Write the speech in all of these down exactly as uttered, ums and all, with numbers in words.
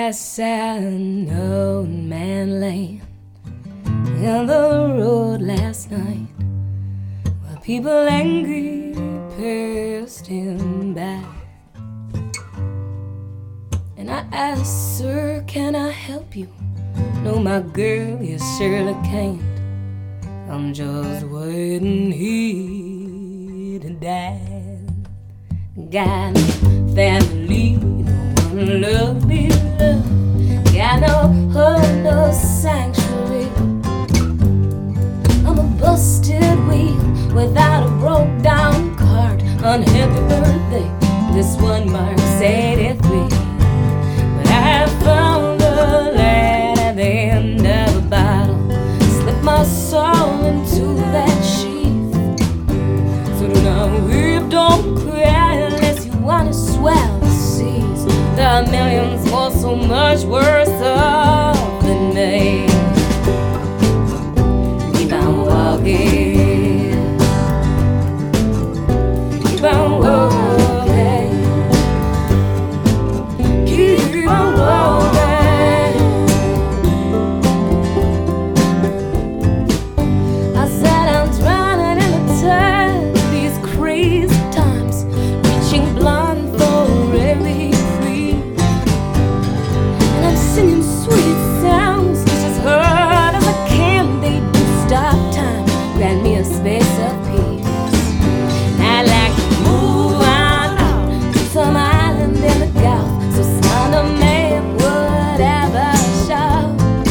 sat an old man laying on the road last night while people angry passed him by. And I asked, sir, can I help you? No, my girl, you surely can't. I'm just waiting here to die. Got no family, no one love me love. Got no home, no sanctuary. I'm a busted wheel without a broke down cart. Unhappy birthday, this one marks eighty-three. But I found the light at the end of a bottle, slipped my soul into that sheath. So do not weep, don't cry unless you want to swell the seas. There are millions more so much worse off than me. Keep on walking, keep on walking, keep on walking. I said I'm drowning in the tide of these crazy times, reaching blind for relief. And I'm singing sweet sounds just as hard as I can. They do stop time, grant me a space of peace. And I'd like to move on out to some island in the Gulf, so sound of man, whatever shout.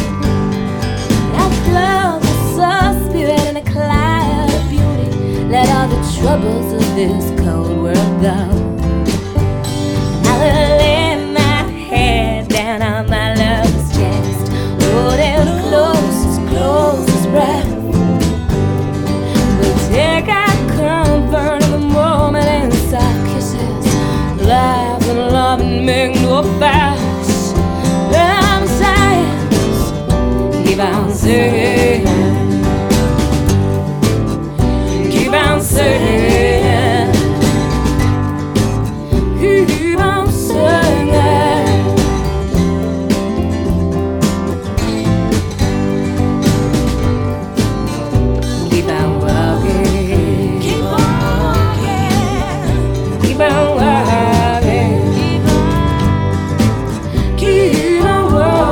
I love the soul spirit and a cloud of beauty. Let all the troubles of this cold world go. I will lay my head down on my lover's chest, hold him close, as close as breath. We'll take our comfort in the moment and soft kisses, laugh and love and make no fuss. I'm saying, keep on saying, keep on saying, keep on saying. Keep on walking, keep on walking, keep on walking, keep on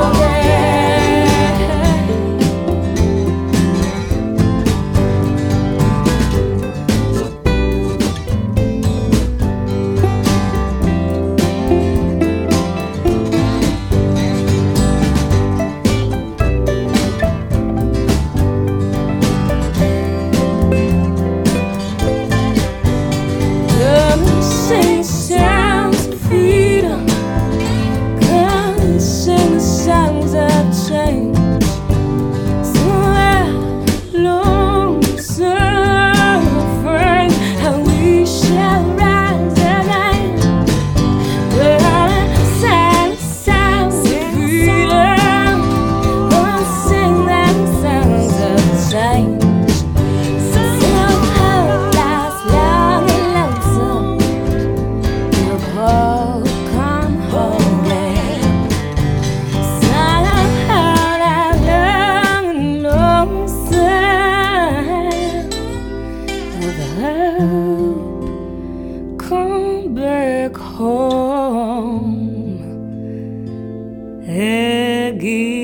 Come and sing sounds of freedom. Come and sing the songs of change. So long suffering, how we shall rise again. Well, sing sounds of freedom. Come and sing them songs of change. Come back home again.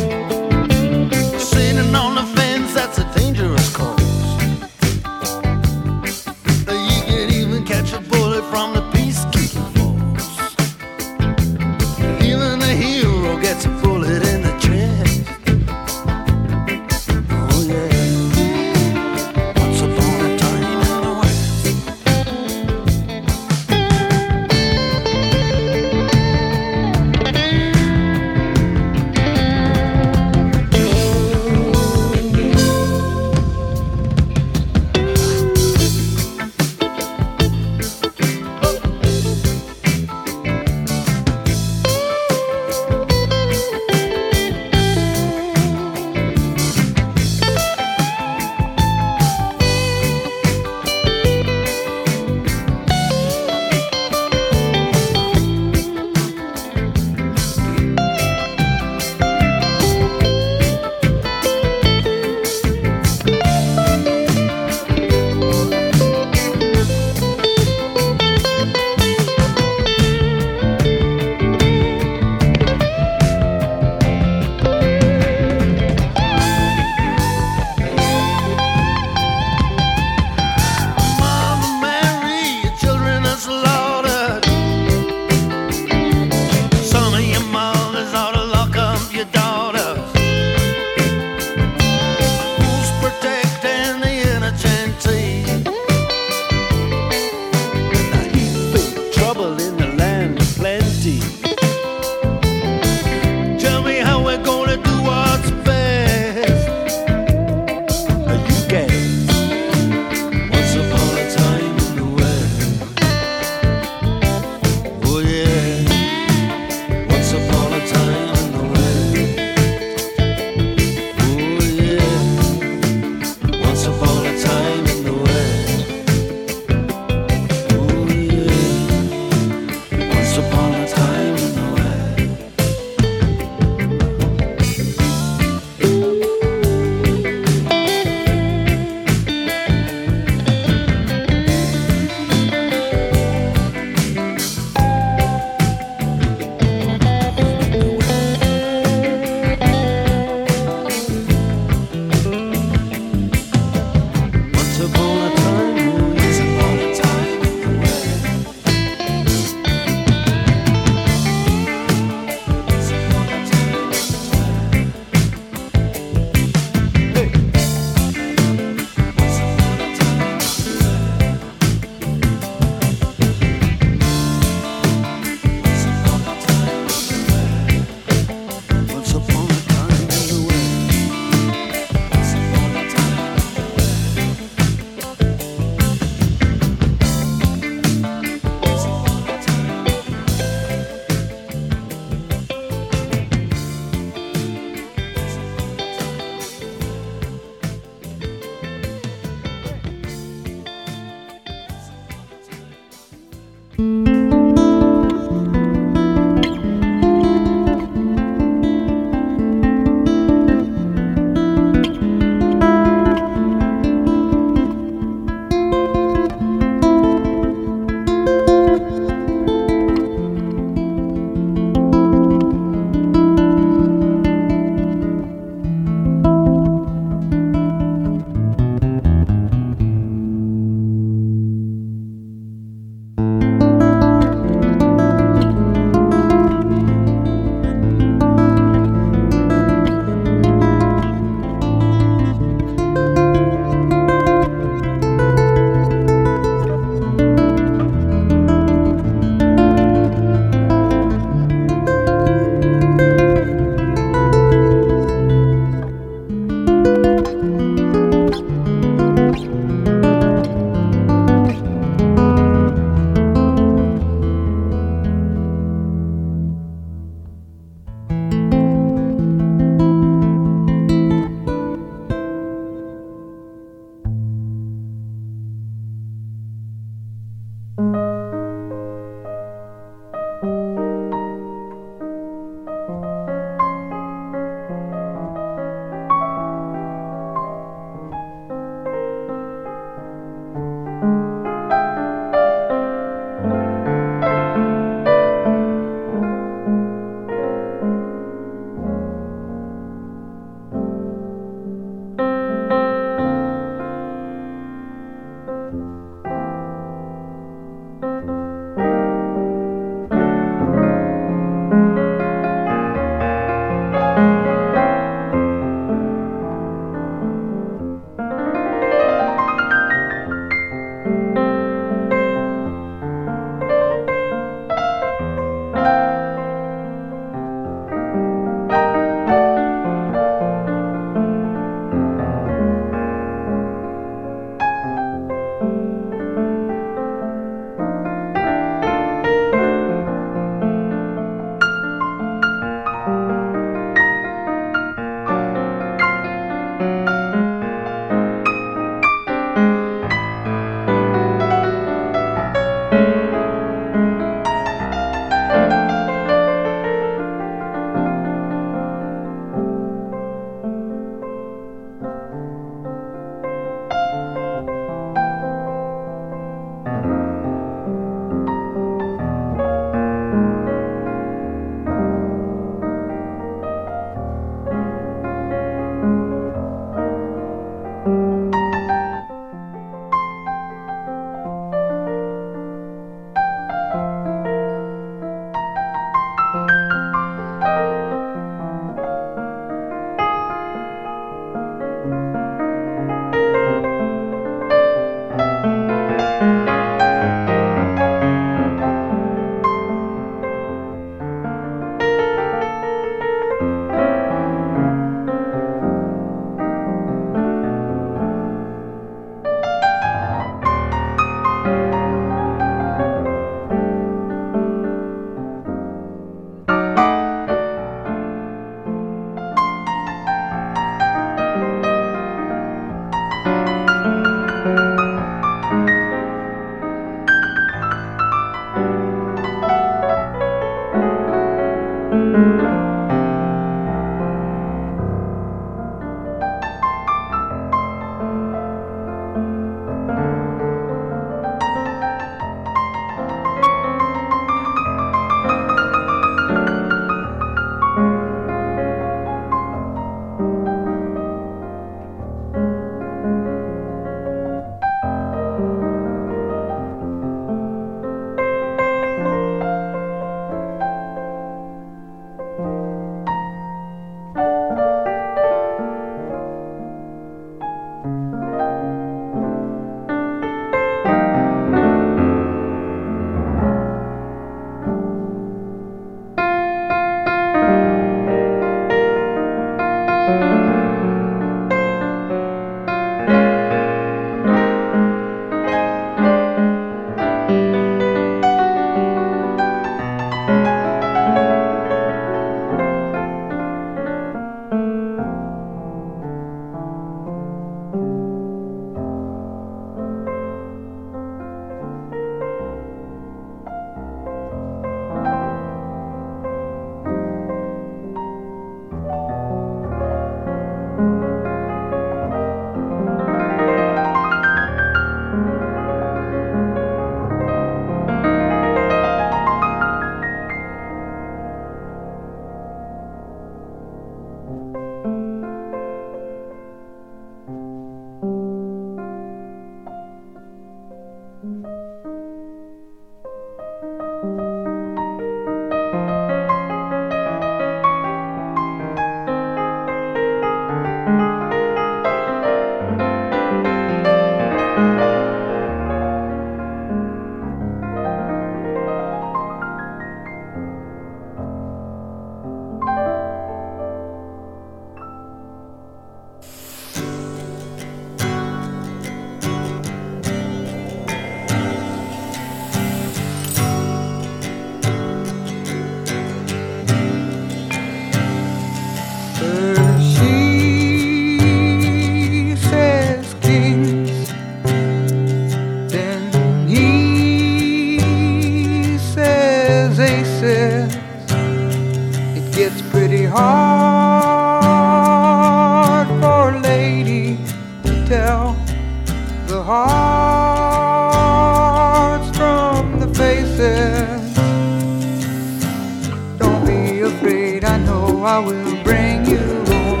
I will bring you home.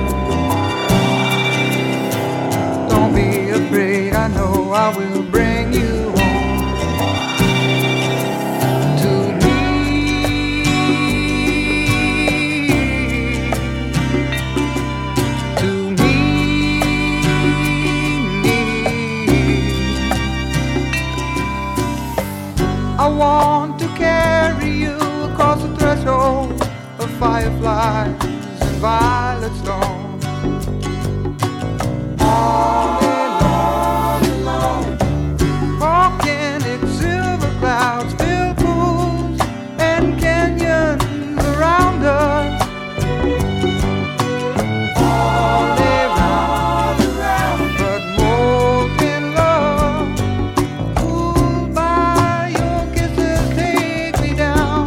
Don't be afraid, I know I will bring you home. To me, to me, I want to carry you across the threshold of fireflies and violet storms. All alone, alone, walking in silver clouds, filled pools and canyons around us. All around, but molten love, cooled by your kisses, take me down,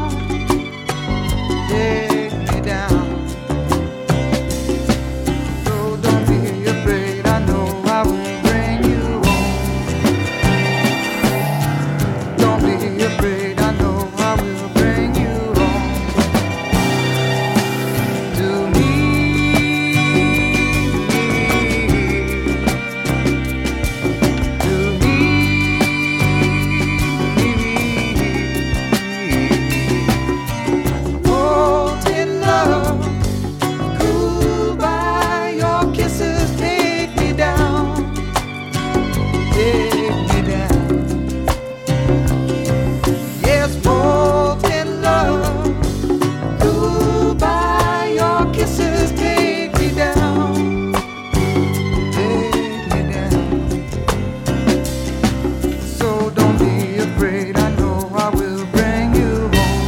take me down. So don't be afraid, I know I will bring you home. Don't be afraid, I know I will bring you home. To me, to me, molten love, cooled by your kisses, take me down, take me down. Yes, molten love, cooled by your kisses, take me down, take me down. So don't be afraid, I know I will bring you home.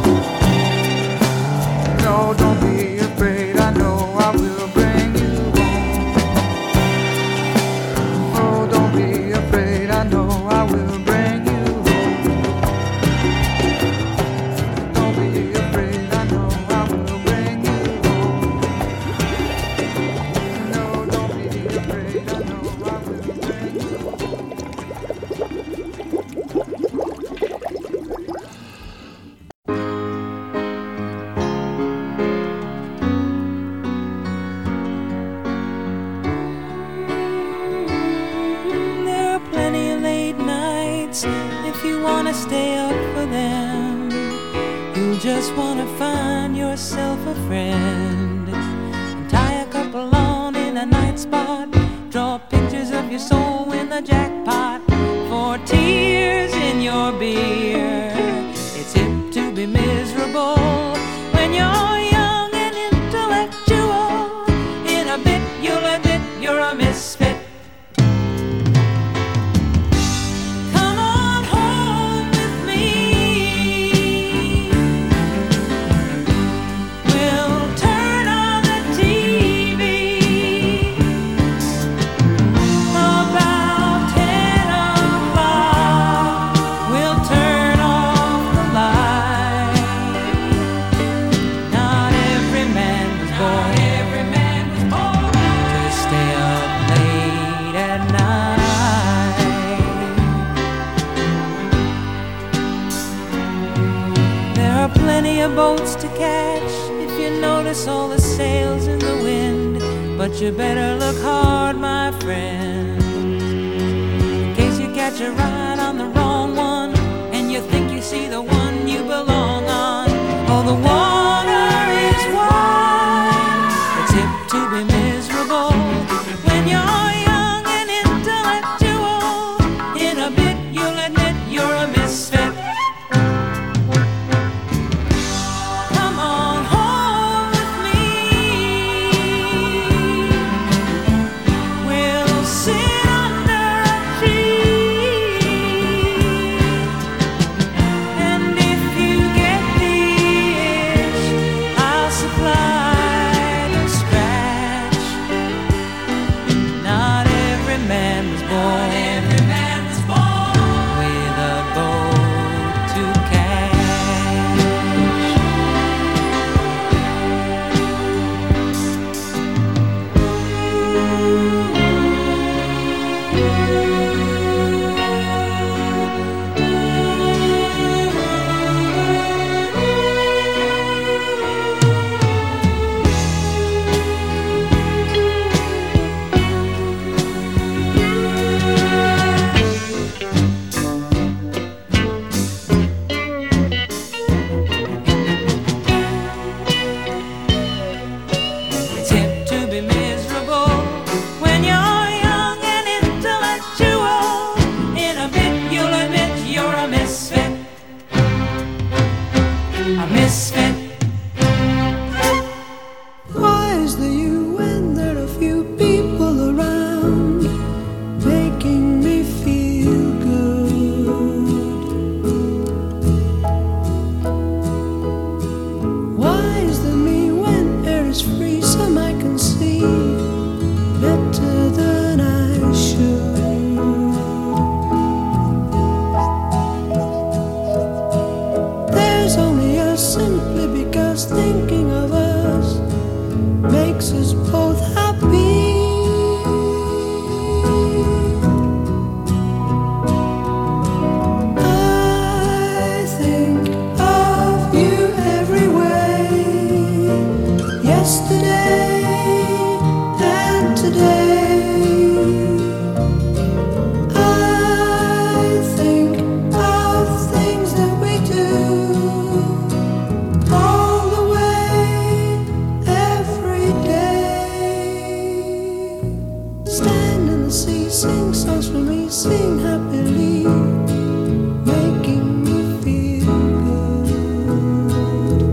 No, don't be afraid, I know I will bring you home. Oh, don't be afraid, I know I will bring you home. Don't be afraid, I know I will bring you home. No, don't be afraid, I know I will bring you home. There are plenty of late nights if you wanna stay up for them. You'll just wanna find yourself a friend and tie a couple on in a night spot. Draw pictures of your soul in the jackpot for tears in your beer. It's hip to be miserable when you're young and intellectual. In a bit you'll admit you're a misfit. Come on home with me. We'll turn on the T V about ten o'clock. We'll turn off the light. Not every man was born. Every man was born to stay up late at night. There are plenty of boats to catch if you notice all the sails in the wind, but you better look hard, my friend, in case you catch a ride on the wrong one and you think you see the one you belong on. Oh, the water is wide. It's hip to be miserable when you're young and intellectual. In a bit you'll admit you're a misfit. Come on home with me. We'll sit under a tree, and if you get the itch, I'll supply the scratch. Not better than I should. There's only us simply because thinking of us makes us both happy. I think of you every way, yesterday and today. I think of things that we do all the way, every day. Stand in the sea, sing songs for me, sing happily, making me feel good.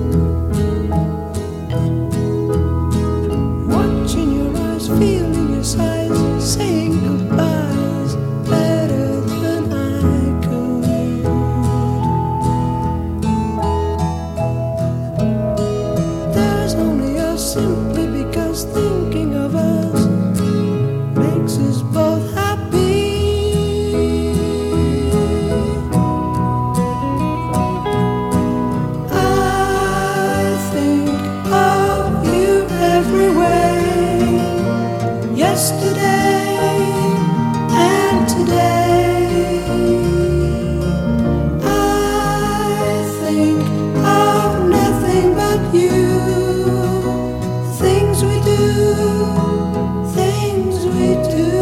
Watching your eyes, feeling your sighs, saying goodbyes better than I could. There's only us simply because thinking of us makes us both happy. I think of you every way, yesterday and today. I think of nothing but you, things we do, things we do.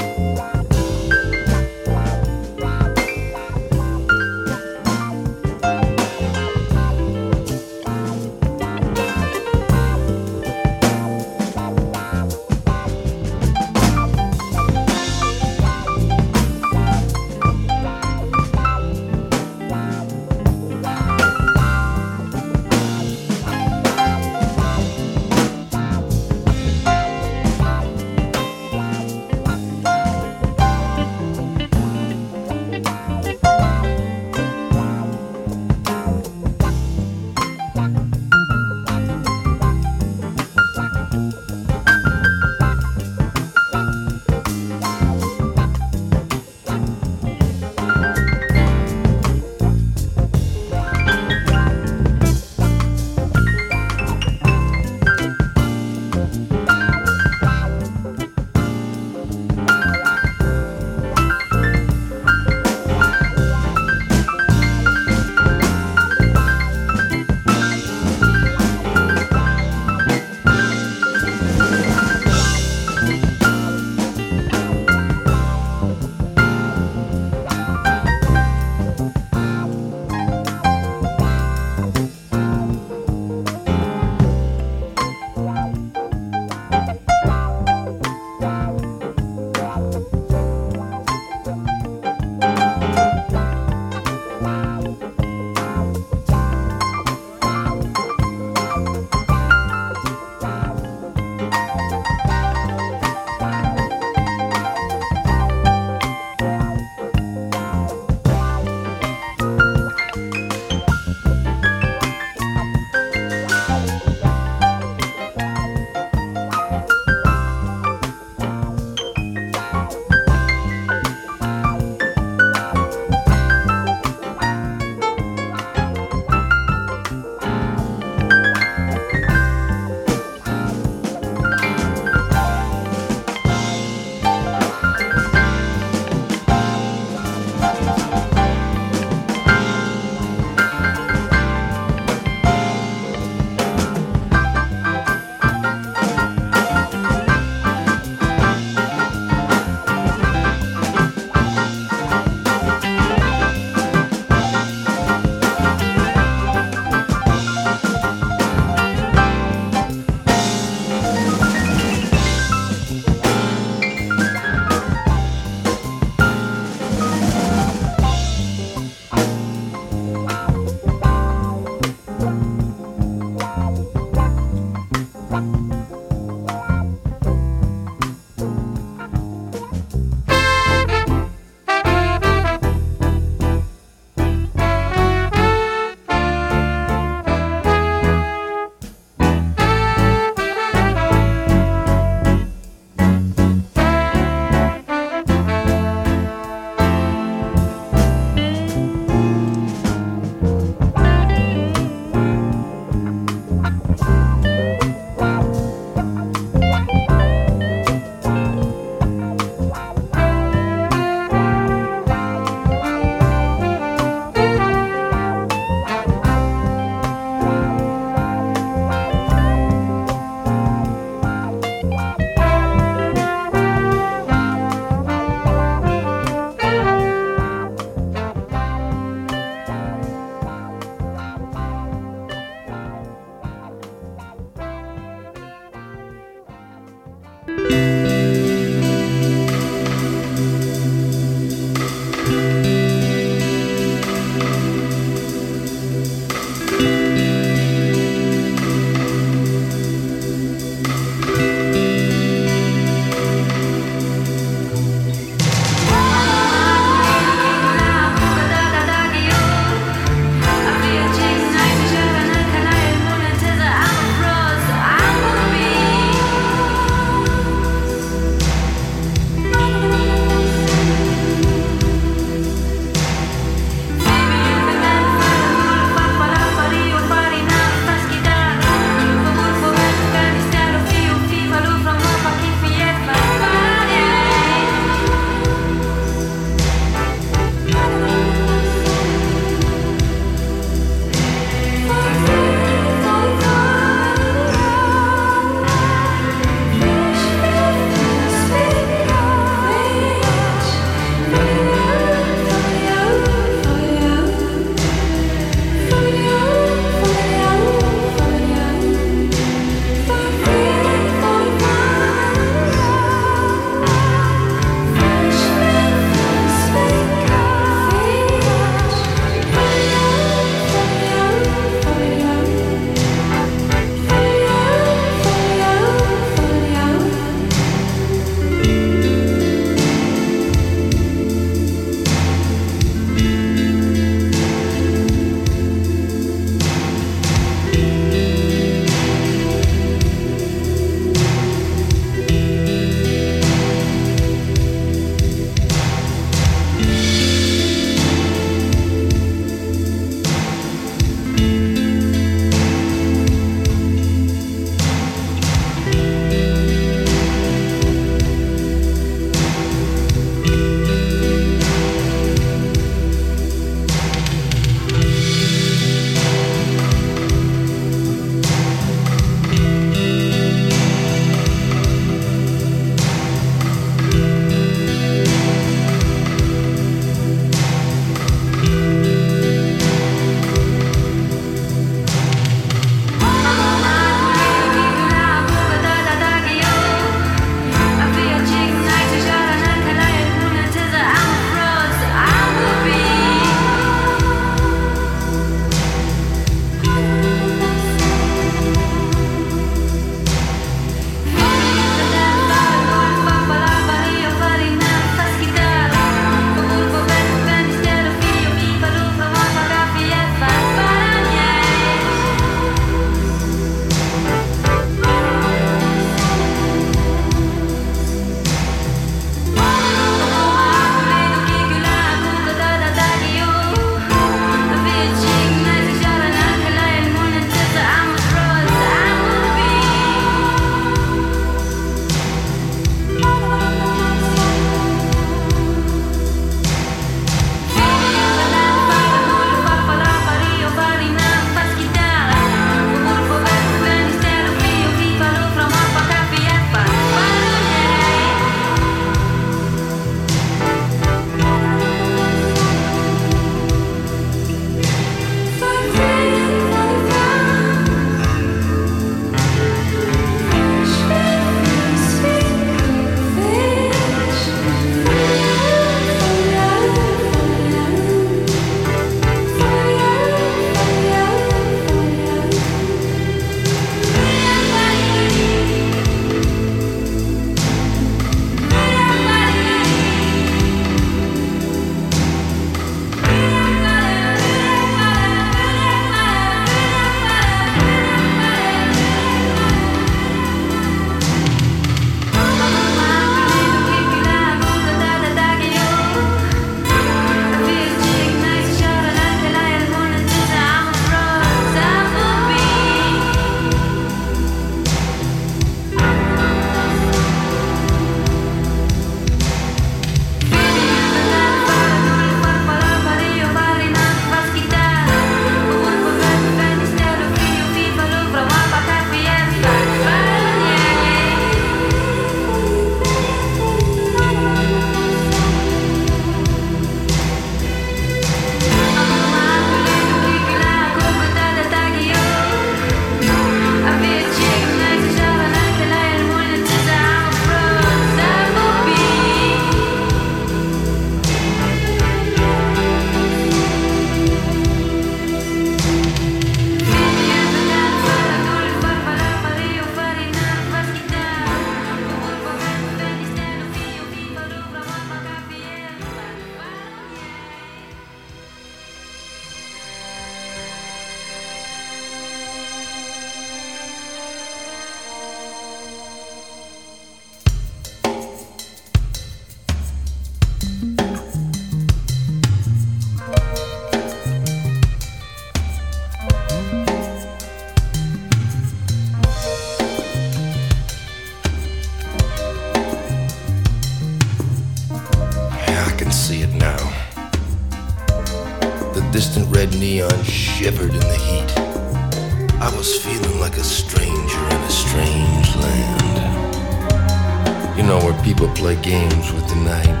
red neon shivered in the heat. I was feeling like a stranger in a strange land. You know, where people play games with the night.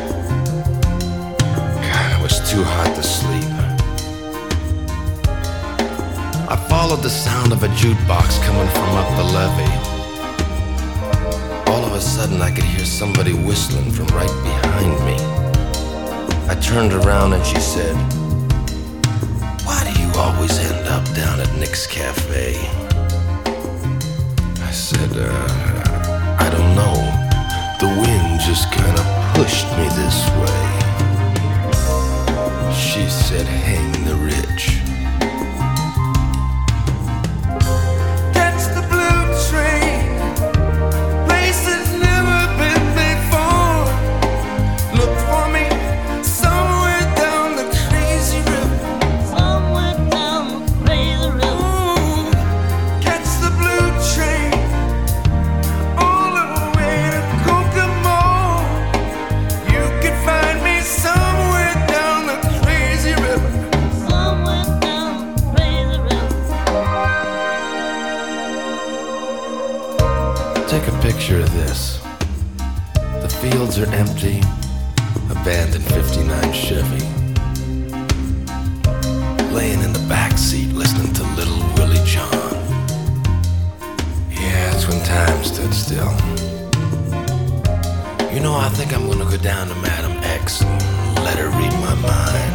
God, it was too hot to sleep. I followed the sound of a jukebox coming from up the levee. All of a sudden I could hear somebody whistling from right behind me. I turned around and she said, "Why do you always end up down at Nick's Cafe?" I said, uh, I don't know. The wind just kind of pushed me this way. She said, "Hang the rich." Take a picture of this. The fields are empty, abandoned fifty-nine Chevy. Laying in the back seat listening to Little Willie John. Yeah, it's when time stood still. You know, I think I'm gonna go down to Madam X and let her read my mind.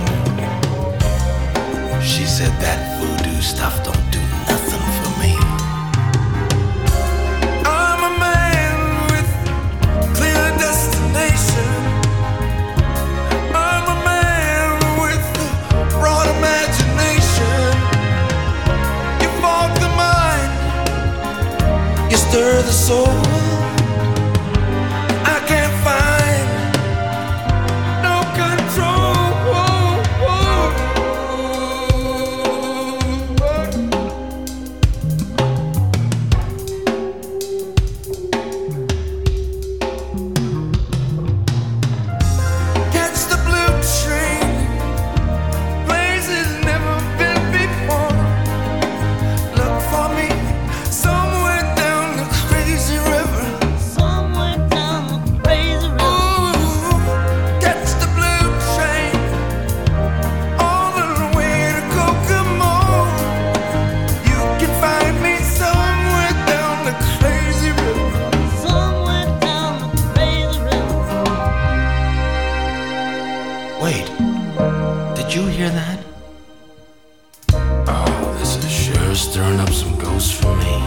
She said that voodoo stuff don't do nothing for me. Stir the soul. I can't find no control. Catch the blue train, places never been before. Look for me somewhere down the crazy river. Somewhere down the crazy river. Ooh, catch the blue train all the way to Kokomo. You can find me somewhere down the crazy river. Somewhere down the crazy river. Wait, did you hear that? Oh, this is sure stirring up some ghosts for me.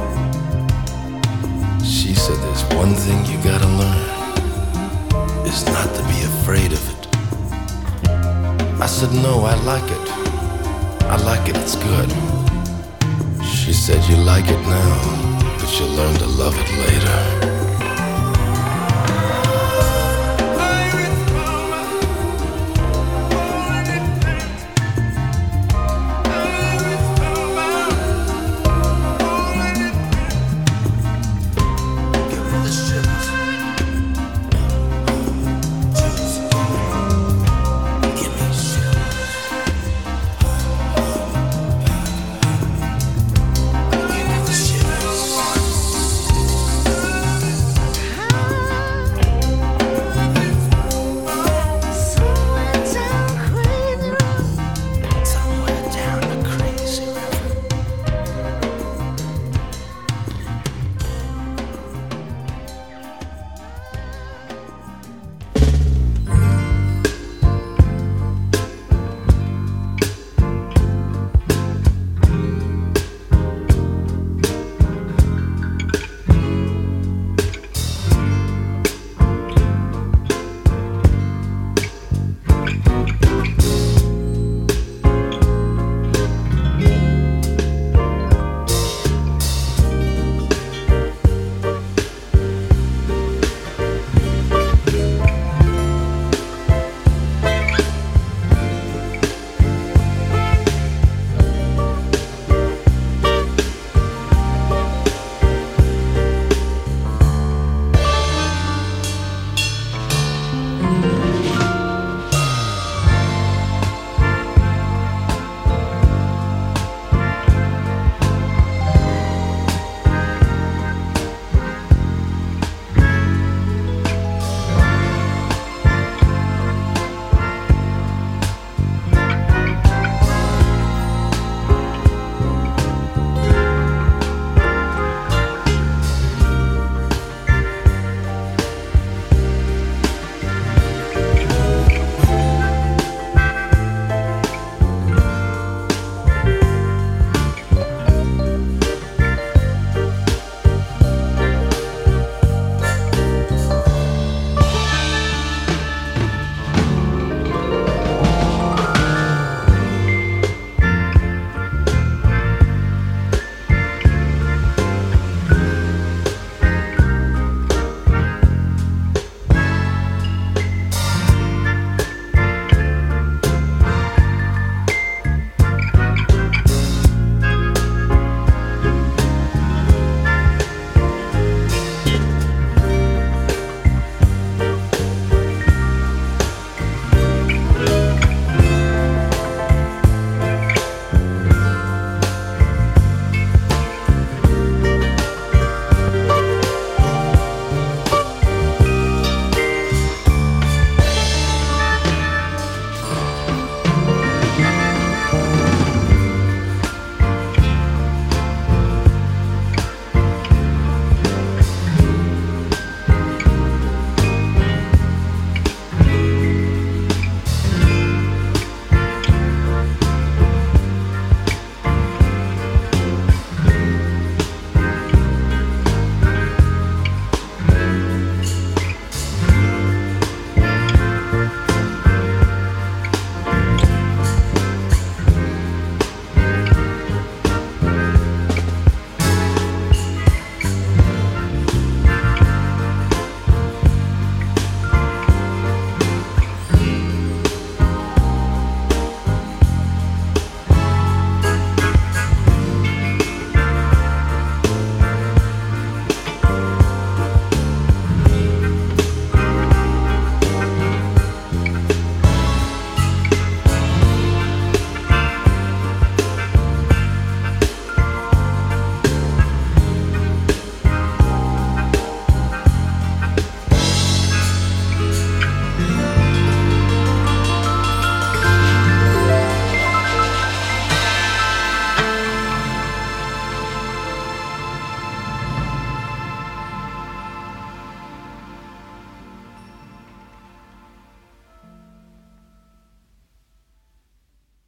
She said there's one thing you gotta learn, is not to be afraid of it. I said, no, I like it. I like it, it's good. She said, you like it now, but you'll learn to love it later.